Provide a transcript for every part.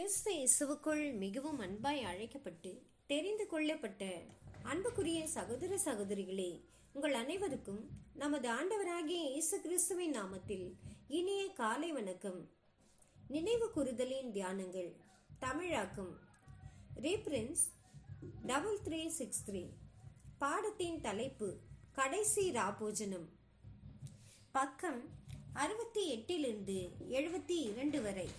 கிறிஸ்து இயேசுவுக்குள் மிகவும் அன்பாய் அழைக்கப்பட்டு தெரிந்து கொள்ளப்பட்ட அன்புக்குரிய சகோதர சகோதரிகளே, உங்கள் அனைவருக்கும் நமது ஆண்டவராகிய இயேசு கிறிஸ்துவின் நாமத்தில் இனிய காலை வணக்கம். நினைவு கூறுதலின் தியானங்கள் தமிழாக்கம் ரீப்ரின்ஸ் 3363. பாடத்தின் தலைப்பு கடைசி ராபோஜனம். பக்கம் 68 72 வரை.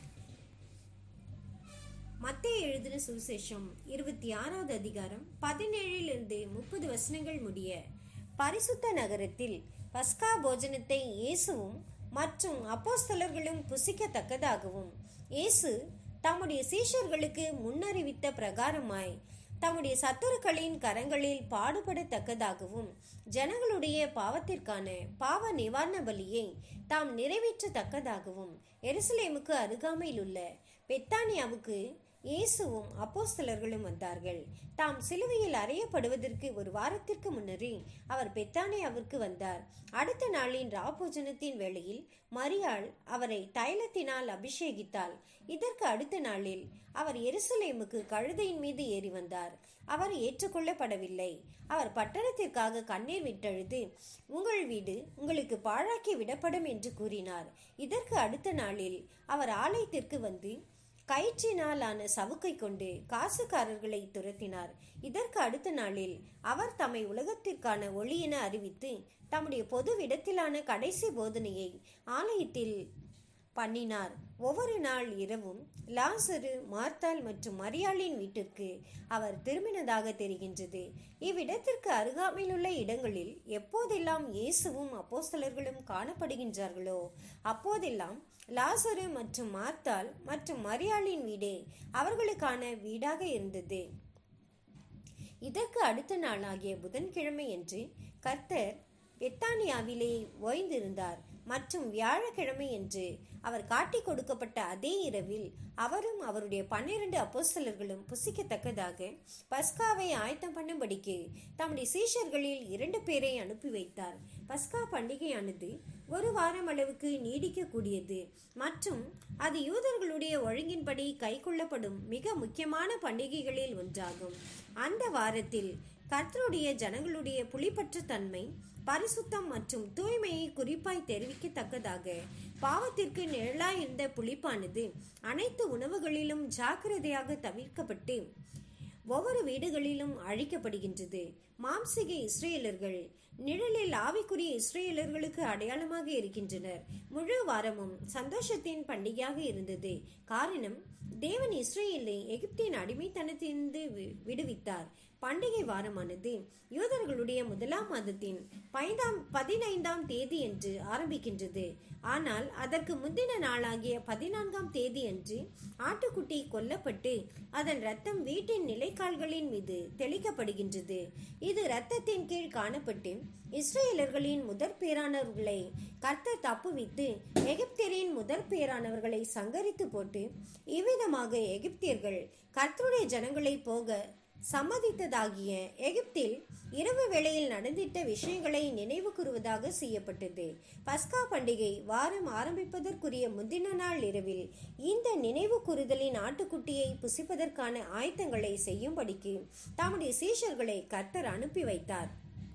மத்தேயு எழுதின சுவிசேஷம் 26வது அதிகாரம் 17 30 வசனங்கள் முடிய. பரிசுத்த நகரத்தில் பஸ்கா போஜனத்தை இயேசுவும் மற்றும் அப்போஸ்தலர்களும் புசிக்கத்தக்கதாகவும் இயேசு தம்முடைய சீஷர்களுக்கு முன்னறிவித்த பிரகாரமாய் தம்முடைய சத்துருக்களின் கரங்களில் பாடுபடத்தக்கதாகவும் ஜனங்களுடைய பாவத்திற்கான பாவ நிவாரண பலியை தாம் நிறைவேற்றத்தக்கதாகவும் எருசலேமுக்கு அருகாமையில் உள்ள பெத்தானியாவுக்கு இயேசுவும் அப்போஸ்தலர்களும் வந்தார்கள். தாம் சிலுவையில் அறையப்படுவதற்கு ஒரு வாரத்திற்கு முன்னரே அவர் பெத்தானியாவிற்கு வந்தார். அடுத்த நாளின் ராபோஜனத்தின் வேளையில் மரியாள் அவரை தைலத்தினால் அபிஷேகித்தாள். இதற்கு அடுத்த நாளில் அவர் எருசலேமுக்கு கழுதையின் மீது ஏறி வந்தார். அவர் ஏற்றுக்கொள்ளப்படவில்லை. அவர் பட்டணத்திற்காக கண்ணீர் விட்டழுது, உங்கள் வீடு உங்களுக்கு பாழாக்கி விடப்படும் என்று கூறினார். இதற்கு அடுத்த நாளில் அவர் ஆலயத்திற்கு வந்து கயிற்றினாலான சவுக்கை கொண்டு காசுக்காரர்களை துரத்தினார். இதற்கு அடுத்த நாளில் அவர் தம்மை உலகத்திற்கான ஒளி என அறிவித்து தம்முடைய பொது இடத்திலான கடைசி போதனையை ஆலயத்தில் பண்ணினார். ஒவ்வொரு நாள் இரவும் லாசரு, மார்த்தாள் மற்றும் மரியாளின் வீட்டிற்கு அவர் திரும்பினதாக தெரிகின்றது. இவ்விடத்திற்கு அருகாமையில் உள்ள இடங்களில் எப்போதெல்லாம் இயேசுவும் அப்போஸ்தலர்களும் காணப்படுகின்றார்களோ அப்போதெல்லாம் லாசரு மற்றும் மார்த்தாள் மற்றும் மரியாளின் வீடே அவர்களுக்கான வீடாக இருந்தது. இதற்கு அடுத்த நாளாகிய புதன்கிழமை என்று கர்த்தர் பெத்தானியாவிலே ஓய்ந்திருந்தார். மற்றும் வியாழக்கிழமை என்று அவர் காட்டி கொடுக்கப்பட்ட அதே இரவில் அவரும் அவருடைய 12 அப்போஸ்தலர்களும் புசிக்கத்தக்கதாக பஸ்காவை ஆயத்தம் பண்ணும்படிக்கு தம்முடைய சீஷர்களில் 2 பேரை அனுப்பி வைத்தார். பஸ்கா பண்டிகையானது ஒரு வாரம் அளவுக்கு நீடிக்கக்கூடியது மற்றும் அது யூதர்களுடைய ஒழுங்கின்படி கைக்கொள்ளப்படும் மிக முக்கியமான பண்டிகைகளில் ஒன்றாகும். அந்த வாரத்தில் கர்த்தருடைய ஜனங்களுடைய புளிப்பற்ற தன்மை, பரிசுத்தம் மற்றும் தூய்மையை குறிப்பாய் தெரிவிக்கத்தக்கதாக பாவத்திற்கு நிழலாயிருந்த புளிப்பானது அனைத்து உணவுகளிலும் ஜாக்கிரதையாக தவிர்க்கப்பட்டு ஒவ்வொரு வீடுகளிலும் அழிக்கப்படுகின்றது. மாம்சீக இஸ்ரேலர்கள் நிழலில் ஆவிக்குரிய இஸ்ரேலர்களுக்கு அடையாளமாக இருக்கின்றனர். முழு வாரமும் சந்தோஷத்தின் பண்டிகையாக இருந்தது. காரணம், தேவன் இஸ்ரேலை எகிப்தின் அடிமைத்தனத்திலிருந்து விடுவித்தார். பண்டிகை வாரமானது யூதர்களுடைய 1ஆம் மாதத்தின் 15ஆம் தேதி என்று ஆரம்பிக்கின்றது. ஆனால் அதற்கு முந்தின நாளாகிய 14ஆம் தேதி அன்று ஆட்டுக்குட்டி கொல்லப்பட்டு அதன் இரத்தம் வீட்டின் நிலைக்கால்களின் மீது தெளிக்கப்படுகின்றது. இது இரத்தத்தின் கீழ் காணப்பட்டு இஸ்ரேலர்களின் முதற் பேரானவர்களை கர்த்தர் தப்புவித்து எகிப்தியரின் முதற் பேரானவர்களை சங்கரித்து போட்டு இவ்விதமாக எகிப்தியர்கள் கர்த்தருடைய ஜனங்களை போக சம்மதித்ததாகிய எகிப்தில் இரவு வேளையில் நடந்திட்ட விஷயங்களை நினைவு கூறுவதாக செய்யப்பட்டது. பஸ்கா பண்டிகை வாரம் ஆரம்பிப்பதற்குரிய முந்தின நாள் இரவில் இந்த நினைவு கூறுதலின் ஆட்டுக்குட்டியை புசிப்பதற்கான ஆயத்தங்களை செய்யும்படிக்கு தம்முடைய சீஷர்களை கர்த்தர் அனுப்பி வைத்தார்.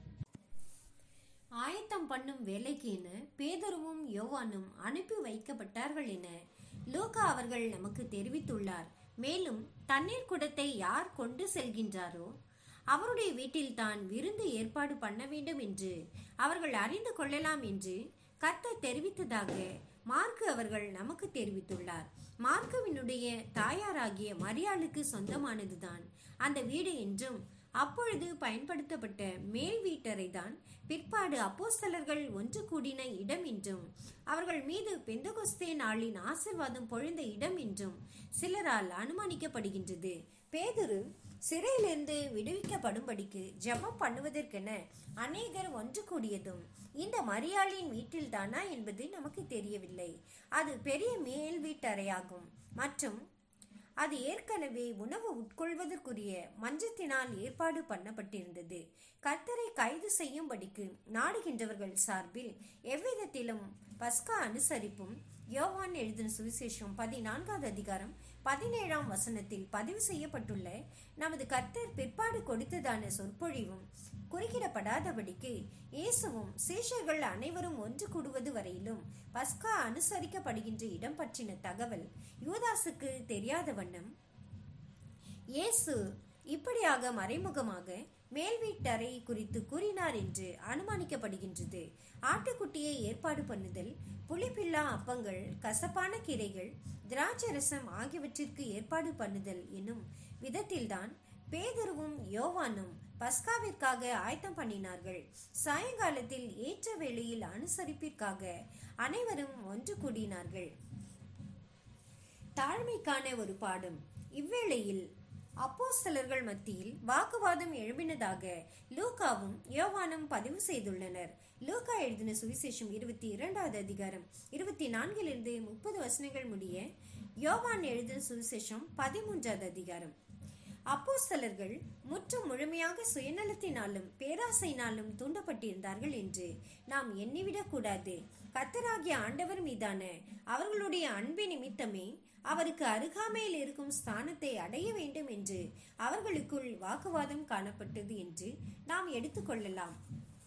ஆயத்தம் பண்ணும் வேலைக்கு என பேதுருவும் யோவானும் அனுப்பி வைக்கப்பட்டார்கள் என லூக்கா அவர்கள் நமக்கு தெரிவித்துள்ளார். மேலும் தண்ணீர் குடத்தை யார் கொண்டு செல்கின்றாரோ அவருடைய வீட்டில் தான் விருந்து ஏற்பாடு பண்ண வேண்டும் என்று அவர்கள் அறிந்து கொள்ளலாம் என்று கர்த்தர் தெரிவித்ததாக மார்க்கு அவர்கள் நமக்கு தெரிவித்துள்ளார். மார்க்குவினுடைய தாயாராகிய மரியாளுக்கு சொந்தமானதுதான் அந்த வீடு என்றும் அப்பொழுது பயன்படுத்தப்பட்ட மேல் வீட்டறை தான் பிற்பாடு அப்போஸ்தலர்கள் ஒன்று கூடின இடம் என்றும் அவர்கள் மீது பெந்தகொஸ்தே நாளின் ஆசீர்வாதம் பொழிந்த இடம் என்றும் சிலரால் அனுமானிக்கப்படுகின்றது. பேதுரு சிறையிலிருந்து விடுவிக்கப்படும்படிக்கு ஜெபம் பண்ணுவதற்கென அநேகர் ஒன்று கூடியதும் இந்த மரியாளின் வீட்டில் தானா என்பது நமக்கு தெரியவில்லை. அது பெரிய மேல் வீட்டறையாகும் மற்றும் அது ஏற்கனவே உணவு உட்கொள்வதற்குரிய மஞ்சத்தினால் ஏற்பாடு பண்ணப்பட்டிருந்தது. கர்த்தரை கைது செய்யும்படிக்கு நாடுகின்றவர்கள் சார்பில் எவ்விதத்திலும் பஸ்கா அனுசரிப்பும் யோவான் எழுதின சுவிசேஷம் 14வது அதிகாரம் 17ஆம் வசனத்தில் பதிவு செய்யப்பட்டுள்ள நமது கர்த்தர் பிற்பாடு கொடுத்ததான சொற்பொழிவும் குறுக்கிடப்படாதபடிக்கு இயேசுவும் சீஷர்கள் அனைவரும் ஒன்று கூடுவது வரையிலும் பஸ்கா அனுசரிக்கப்படுகின்ற இடம் பற்றின தகவல் யூதாசுக்கு தெரியாத வண்ணம் இயேசு இப்படியாக மறைமுகமாக மேல் வீட்டறை குறித்து கூறினார் என்று அனுமானிக்கப்படுகின்றது. ஆட்டுக்குட்டியை ஏற்பாடு பண்ணுதல், புளிப்பில்லா அப்பங்கள், கசப்பான கீரைகள், திராட்சரசம் ஆகியவற்றிற்கு ஏற்பாடு பண்ணுதல் என்னும் விதத்தில்தான் பேதுருவும் யோவானும் பஸ்காவிற்காக ஆயத்தம் பண்ணினார்கள். சாயங்காலத்தில் ஏற்ற வேளையில் அனுசரிப்பிற்காக அனைவரும் ஒன்று கூடினார்கள். தாழ்மைக்கான ஒரு பாடம். இவ்வேளையில் அப்போஸ்தலர்கள் மத்தியில் வாக்குவாதம் எழும்பினதாக லூக்காவும் யோவானும் பதிவு செய்துள்ளனர். லூக்கா எழுதின சுவிசேஷம் 22வது அதிகாரம் 24 30 வசனங்கள் முடிய, யோவான் எழுதின சுவிசேஷம் 13வது அதிகாரம். அப்போஸ்தலர்கள் முற்றும் முழுமையாக சுயநலத்தினாலும் பேராசையினாலும் தூண்டப்பட்டிருந்தார்கள் என்று நாம் எண்ணிவிடக் கூடாது. கர்த்தராகிய ஆண்டவர் மீதான அவர்களுடைய அன்பு நிமித்தமே அவருக்கு அருகாமையில் இருக்கும் ஸ்தானத்தை அடைய வேண்டும் என்று அவர்களுக்குள் வாக்குவாதம் காணப்பட்டது என்று நாம் எடுத்துக்கொள்ளலாம்.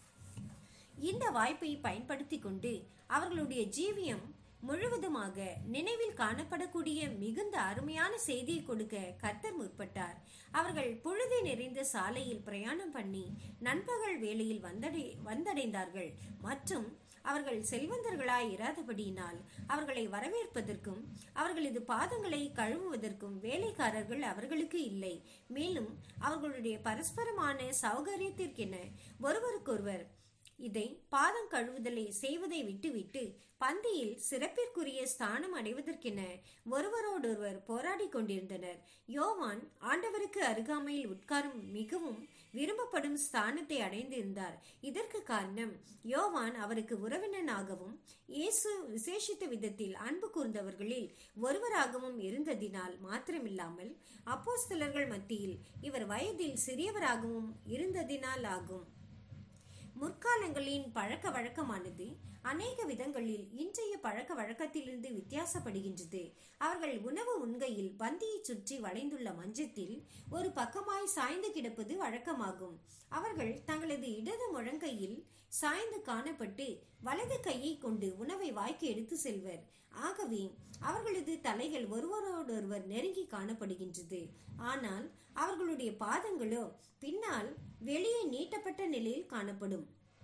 இந்த வாய்ப்பை பயன்படுத்தி கொண்டு அவர்களுடைய ஜீவியம் முழுவதுமாக நினைவில் காணப்படக்கூடிய மிகுந்த அருமையான செய்தியை கொடுக்க கர்த்தர் முற்பட்டார். அவர்கள் புழுதி நிறைந்த சாலையில் பிரயாணம் பண்ணி நண்பகல் வேளையில் வந்தடைந்தார்கள். மற்றும் அவர்கள் செல்வந்தர்களாய் இராதபடியினால் அவர்களை வரவேற்பதற்கும் அவர்களது பாதங்களை கழுவுவதற்கும் வேலைக்காரர்கள் அவர்களுக்கு இல்லை. மேலும் அவர்களுடைய பரஸ்பரமான சௌகரியத்திற்கென ஒருவருக்கொருவர் இதை பாதம் கழுவுதலை செய்வதை விட்டுவிட்டு பந்தியில் சிறப்பிற்குரிய ஸ்தானம் அடைவதற்கென ஒருவரோடொருவர் போராடி கொண்டிருந்தனர். யோவான் ஆண்டவருக்கு அருகாமையில் உட்காரும் மிகவும் விரும்பப்படும் ஸ்தானத்தை அடைந்திருந்தார். இதற்கு காரணம் யோவான் அவருக்கு உறவினனாகவும் இயேசு விசேஷித்த விதத்தில் அன்பு கூர்ந்தவர்களில் ஒருவராகவும் இருந்ததினால் மாத்திரமில்லாமல் அப்போஸ்தலர்கள் மத்தியில் இவர் வயதில் சிறியவராகவும் இருந்ததினால் ஆகும். முற்காலங்களின் பழக்க வழக்கமானது அநேக விதங்களில் இன்றைய பழக்க வழக்கத்திலிருந்து வித்தியாசப்படுகின்றது. அவர்கள் உணவு உண்கையில் பந்தியை சுற்றி வளைந்துள்ள மஞ்சத்தில் ஒரு பக்கமாய் சாய்ந்து கிடப்பது வழக்கமாகும். அவர்கள் தங்களது இடது முழங்கையில் சாய்ந்து காணப்பட்டு வலது கையை கொண்டு உணவை வாய்க்கு எடுத்து செல்வர். ஆகவே அவர்களது தலைகள் ஒருவரோடொருவர் நெருங்கி காணப்படுகின்றது. ஆனால் அவர்களுடைய பாதங்களோ பின்னால் வெளியே நீட்டப்பட்ட நிலையில் காணப்படும்.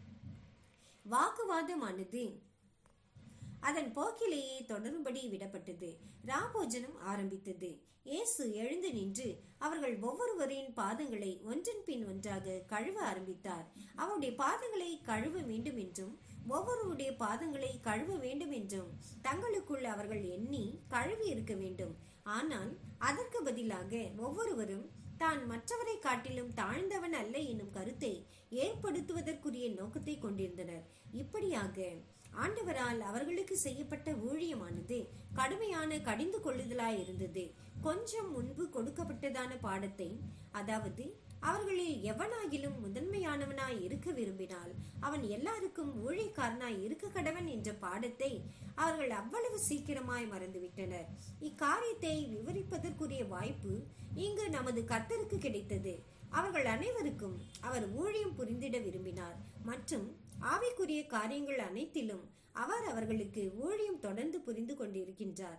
வாக்குவாதமானது அதன் போக்கிலேயே தொடரும்படி விடப்பட்டது. ராபோஜனம் ஆரம்பித்தது. இயேசு எழுந்து நின்று அவர்கள் ஒவ்வொருவரின் பாதங்களை ஒன்றன் பின் ஒன்றாக கழுவ ஆரம்பித்தார். அவருடைய பாதங்களை கழுவ வேண்டும் என்றும் ஒவ்வொருவருடைய பாதங்களை கழுவ வேண்டும் என்றும் தங்களுக்குள் அவர்கள் எண்ணி கழுவி இருக்க வேண்டும். ஆனால் அதற்கு பதிலாக ஒவ்வொருவரும் தான் மற்றவரை காட்டிலும் தாழ்ந்தவன் அல்ல என்னும் கருத்தை ஏற்படுத்துவதற்குரிய நோக்கத்தை கொண்டிருந்தனர். இப்படியாக ஆண்டவரால் அவர்களுக்கு செய்யப்பட்ட ஊழியமானது கடுமையான கடிந்து கொள்ளுதலாய் இருந்தது. கொஞ்சம் முன்பு கொடுக்கப்பட்டதான பாடத்தை, அதாவது அவர்களில் எவனாகிலும் முதன்மையானவனாய் இருக்க விரும்பினால் அவன் எல்லாருக்கும் ஊழியக்காரனாய் இருக்க கடவன் என்ற பாடத்தை அவர்கள் அவ்வளவு சீக்கிரமாய் மறந்துவிட்டனர். இக்காரியத்தை விவரிப்பதற்குரிய வாய்ப்பு இங்கு நமது கர்த்தருக்கு கிடைத்தது. அவர்கள் அனைவருக்கும் அவர் ஊழியம் புரிந்திட விரும்பினார் மற்றும் ஆவிக்குரிய காரியங்கள் அனைத்திலும் அவர் அவர்களுக்கு ஊழியம் தொடர்ந்து புரிந்து கொண்டிருக்கின்றார்.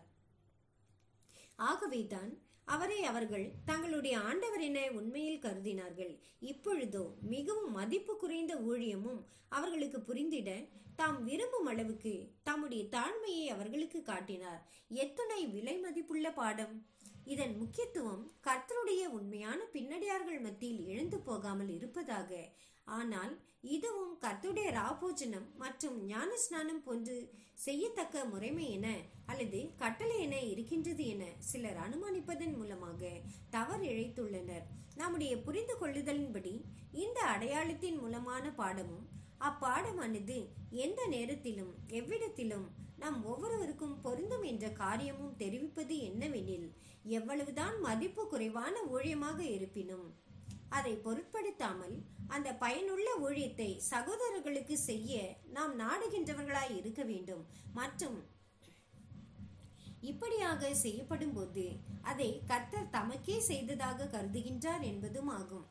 ஆகவேதான் அவரை அவர்கள் தங்களுடைய ஆண்டவர் என உண்மையில் கருதினார்கள். இப்பொழுதோ மிகவும் மதிப்பு குறைந்த ஊழியமும் அவர்களுக்கு புரிந்திட தாம் விரும்பும் அளவுக்கு தம்முடைய தாழ்மையை அவர்களுக்கு காட்டினார். எத்துணை விலை மதிப்புள்ள பாடம்! இதன் முக்கியத்துவம் கர்த்தருடைய உண்மையான பின்னடியார்கள் மத்தியில் எழுந்து போகாமல் இருப்பதாக. ஆனால் இதுவும் கர்த்தருடைய ராபோஜனம் மற்றும் ஞான ஸ்நானம் போன்று செய்யத்தக்க முறைமை என அல்லது கட்டளை என இருக்கின்றது என சிலர் அனுமானிப்பதன் மூலமாக தவறு இழைத்துள்ளனர். நம்முடைய புரிந்து கொள்ளுதலின்படி இந்த அடையாளத்தின் மூலமான பாடமும் அப்பாடமானது எந்த நேரத்திலும் எவ்விடத்திலும் நம் ஒவ்வொருவருக்கும் பொருந்தும் என்ற காரியமும் தெரிவிப்பது என்னவெனில், எவ்வளவுதான் மதிப்பு குறைவான ஊழியமாக இருப்பினும் அதை பொருட்படுத்தாமல் அந்த பயனுள்ள ஊழியத்தை சகோதரர்களுக்கு செய்ய நாம் நாடுகின்றவர்களாய் இருக்க வேண்டும். மற்றும் இப்படியாக செய்யப்படும் போது அதை கர்த்தர் தமக்கே செய்ததாக கருதுகின்றார் என்பதும் ஆகும்.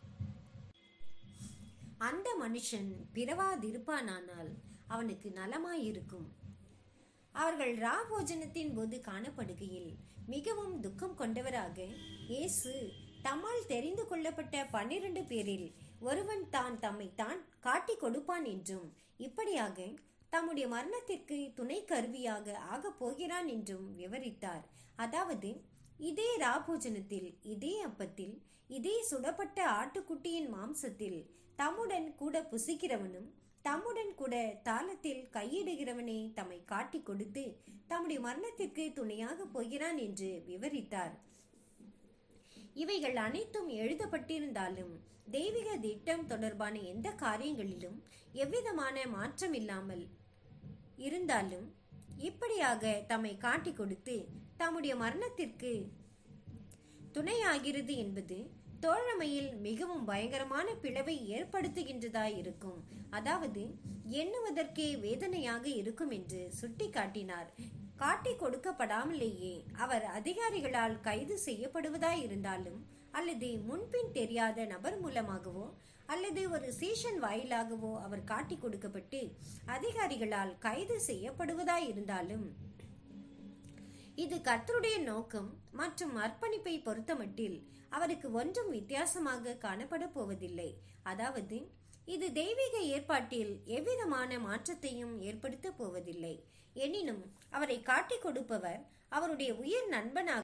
அந்த மனுஷன் பிறவாதிருப்பானால் அவனுக்கு நலமாயிருக்கும். அவர்கள் ராபோஜனத்தின் போது காணப்படுகையில் மிகவும் துக்கம் கொண்டவராக, இயேசு தம்மால் தெரிந்து கொள்ளப்பட்ட 12 பேரில் ஒருவன் தான் தம்மை தான் காட்டி கொடுப்பான் என்றும், இப்படியாக தம்முடைய மரணத்திற்கு துணை கருவியாக ஆகப் போகிறான் என்றும் விவரித்தார். அதாவது, இதே ராபோஜனத்தில், இதே அப்பத்தில், இதே சுடப்பட்ட ஆட்டுக்குட்டியின் மாம்சத்தில் தம்முடன் கூட புசிக்கிறவனும் தம்முடன் கூட தாளத்தில் கையிடுகிறவனே தம்மை காட்டி கொடுத்து தம்முடைய மரணத்திற்கு துணையாக போகிறான் என்று விவரித்தார். இவைகள் அனைத்தும் எழுதப்பட்டிருந்தாலும் தெய்வீக திட்டம் தொடர்பான எந்த காரியங்களிலும் எவ்விதமான மாற்றம் இல்லாமல் இருந்தாலும், இப்படியாக தம்மை காட்டி கொடுத்து தம்முடைய மரணத்திற்கு துணையாகிறது என்பது தோழமையில் மிகவும் பயங்கரமான பிளவை ஏற்படுத்துகின்றதாய் இருக்கும். அதாவது, எண்ணுவதற்கே வேதனையாக இருக்கும் என்று சுட்டி காட்டினார். காட்டி கொடுக்கப்படாமலேயே அவர் அதிகாரிகளால் கைது செய்யப்படுவதாய் இருந்தாலும், அல்லது முன்பின் தெரியாத நபர் மூலமாகவோ அல்லது ஒரு சீஷன் வாயிலாகவோ அவர் காட்டி கொடுக்கப்பட்டு அதிகாரிகளால் கைது செய்யப்படுவதாய் இருந்தாலும், இது கர்த்தருடைய நோக்கம் மற்றும் அர்ப்பணிப்பை பொறுத்தமட்டில் அவருக்கு ஒன்றும் வித்தியாசமாக காணப்பட போவதில்லை. அதாவது, இது தெய்வீக ஏற்பாட்டில் எவ்விதமான மாற்றத்தையும் ஏற்படுத்த போவதில்லை. எனினும் அவரை காட்டி கொடுப்பவர் அவருடைய உயிர் நண்பனாக